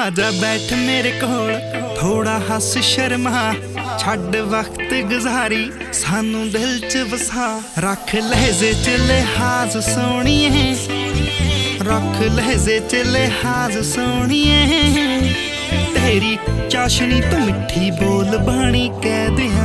आजा बैठ मेरे कोल थोड़ा हस शर्मा छड़ वक्त गुजारी सानू दिल च वसा रख लहजे च लिहाज सोहणीए रख लहजे च लिहाज सोहणीए तेरी चाशनी तो मिठी बोल बाणी कह दियां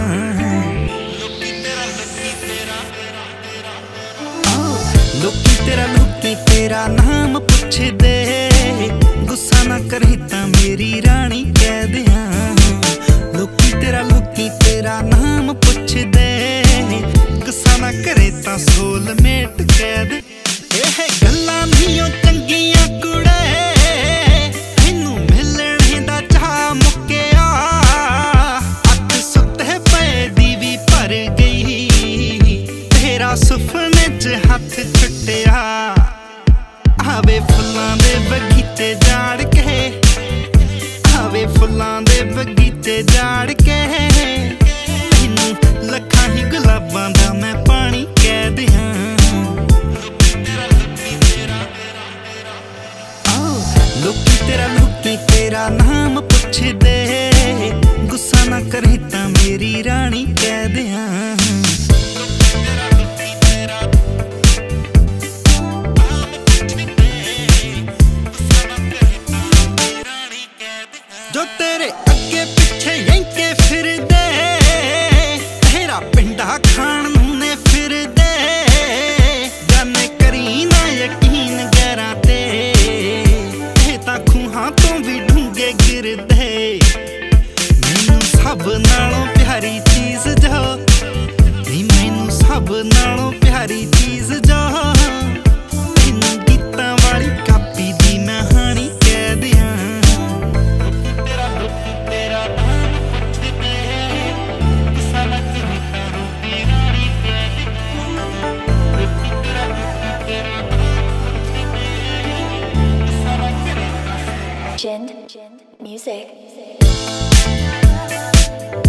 लोकी तेरा नाम पुछ दे गुस्सा ना करी ता मेरी रानी कह दियां लोकी तेरा नाम पुछ दे गुस्सा ना करे ता सोलमेट कह दे एह गल्लां नहीं चंगियां कुड़े मैनू मिलने दा चाह मुक्किया अख सुते पे दी भी भर गई तेरा सुपने च हथ छुट्टिया आवे फुल्लां दे बगीचे जाड़ के आवे फुल्लां दे बगीचे जाड़ के तैनू लखां ही गुलाबां दा मैं पानी कह दियां लोकी तेरा नाम पुछ दे गुस्सा ना करी तां मेरी रानी कह दियां जो तेरे अगे पिछे यंके फिर दे तेरा पिंडा खान ने फिर दे जाने करी ना यकीन गैरां ते तां खूहां तो भी ढूंगे गिर दे मैनू सब नालों प्यारी चीज जो नी मैनू सब नालों प्यारी चीज जो तैनू गीतां वाली कापी दी मैं हानी कह दियां Gen Music.